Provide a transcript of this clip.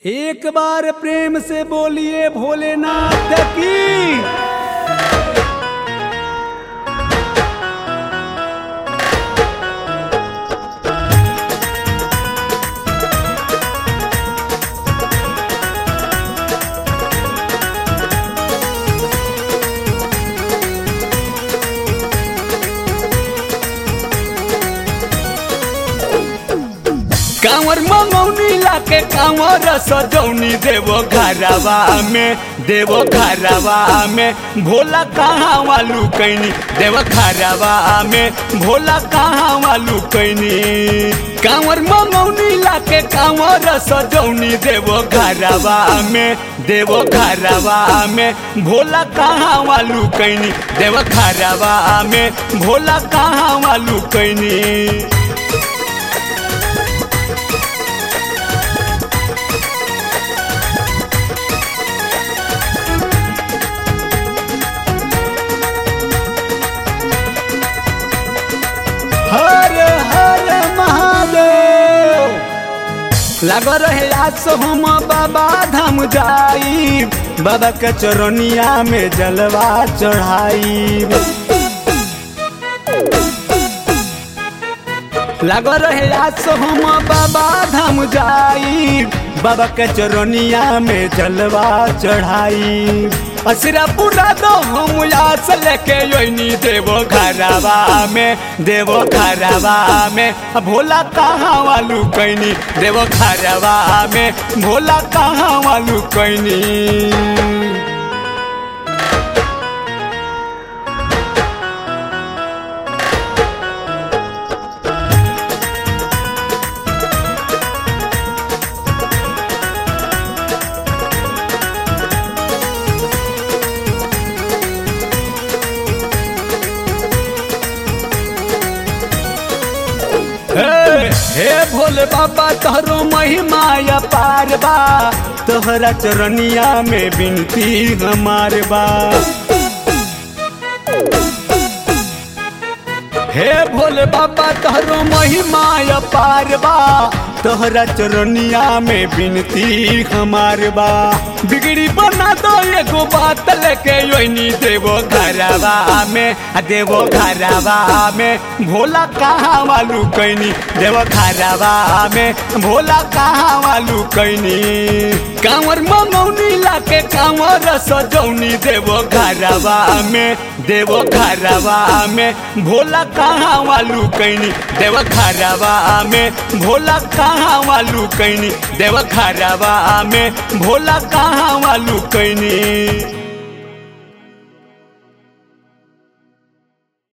एक बार प्रेम से बोलिए भोलेनाथ की। कांवर मंगौनी लाके कांवर सजौनी देवो घरवा में भोला कहाँ वालू कैनी देवो घरवा में भोला कहाँ वालू कैनी। कांवर मंगौनी लाके कांवर सजौनी देवो घरवा में भोला कहाँ वालू कैनी देवो घरवा में भोला कहाँ वालू कैनी। हर हर महादेव लग रहे आज हम बाबा धाम जाई बाबा के चरनिया में जलवा चढ़ाई। लग रहे आज हम बाबा धाम जाई बाबा के चरनिया में जलवा चढ़ाई। असरा पूरा दो हम आस लेके योनी देवो घरवा में भोला कहाँ वालू कैनी देवो घरवा में भोला कहाँ वालू कैनी। हे भोले बाबा तोहरो महिमा अपार बा तोहरा चरनिया में विनती हमार बा। हे भोले बाबा तोहरो महिमा अपार बा तोहरा चरनिया में विनती हमार बा। बिगड़ी बना दो एगो बात लेके योनी देवो घरवा में भोला कहाँ वालू कैनी देवो घरवा में भोला कहाँ वालू कैनी। कांवर मंगौनी लाके कांवर सजौनी देवो घरवा में भोला कहाँ वालू कैनी देवो घरवा में भोला कहाँ वालू कैनी देवो घरवा में भोला कहाँ वालू कैनी।